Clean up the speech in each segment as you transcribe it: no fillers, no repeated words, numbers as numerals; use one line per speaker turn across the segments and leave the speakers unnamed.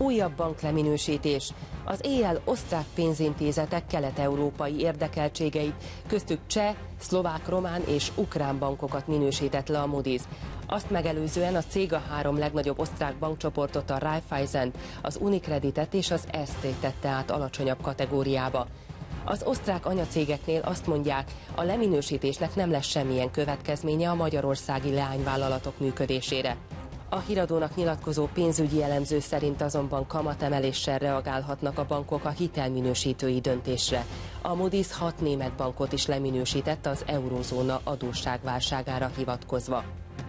Újabb bankleminősítés. Az éjjel osztrák pénzintézetek kelet-európai érdekeltségeit, köztük cseh, szlovák, román és ukrán bankokat minősített le a Moody's. Azt megelőzően a cég a 3 legnagyobb osztrák bankcsoportot, a Raiffeisent, az Unicreditet és az Erste tette át alacsonyabb kategóriába. Az osztrák anyacégeknél azt mondják, a leminősítésnek nem lesz semmilyen következménye a magyarországi leányvállalatok működésére. A híradónak nyilatkozó pénzügyi elemző szerint azonban kamatemeléssel reagálhatnak a bankok a hitelminősítői döntésre. A Moody's 6 német bankot is leminősített az eurózóna adósságválságára hivatkozva.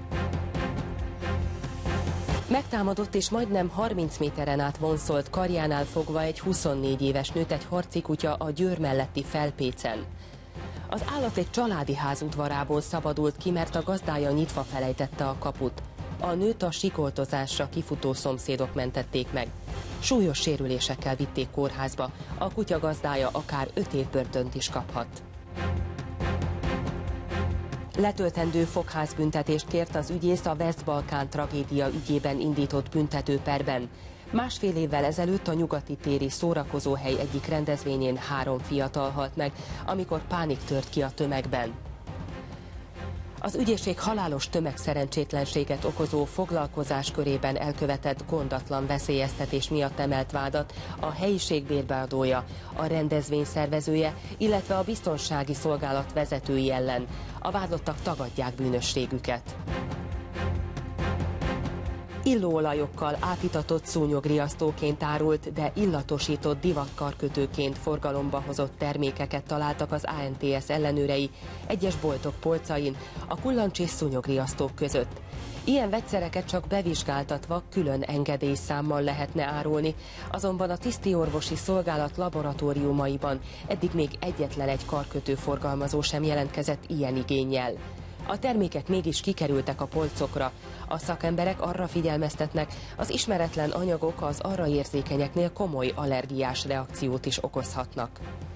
Megtámadott és majdnem 30 méteren át vonszolt, karjánál fogva egy 24 éves nőt egy harci kutya a Győr melletti Felpécen. Az állat egy családi ház udvarából szabadult ki, mert a gazdája nyitva felejtette a kaput. A nőt a sikoltozásra kifutó szomszédok mentették meg. Súlyos sérülésekkel vitték kórházba, a kutya gazdája akár 5 év börtönt is kaphat. Letöltendő fogházbüntetést kért az ügyész a West-Balkán tragédia ügyében indított büntetőperben. Másfél évvel ezelőtt a nyugati téri szórakozóhely egyik rendezvényén 3 fiatal halt meg, amikor pánik tört ki a tömegben. Az ügyészség halálos tömegszerencsétlenséget okozó foglalkozás körében elkövetett gondatlan veszélyeztetés miatt emelt vádat a helyiség bérbeadója, a rendezvény szervezője, illetve a biztonsági szolgálat vezetői ellen. A vádlottak tagadják bűnösségüket. Illóolajokkal átitatott szúnyogriasztóként árult, de illatosított divatkarkötőként forgalomba hozott termékeket találtak az ANTS ellenőrei egyes boltok polcain, a kullancs és szúnyogriasztók között. Ilyen vegyszereket csak bevizsgáltatva külön engedélyszámmal lehetne árulni, azonban a tisztiorvosi szolgálat laboratóriumaiban eddig még egyetlen egy karkötő forgalmazó sem jelentkezett ilyen igénnyel. A termékek mégis kikerültek a polcokra. A szakemberek arra figyelmeztetnek, az ismeretlen anyagok az arra érzékenyeknél komoly allergiás reakciót is okozhatnak.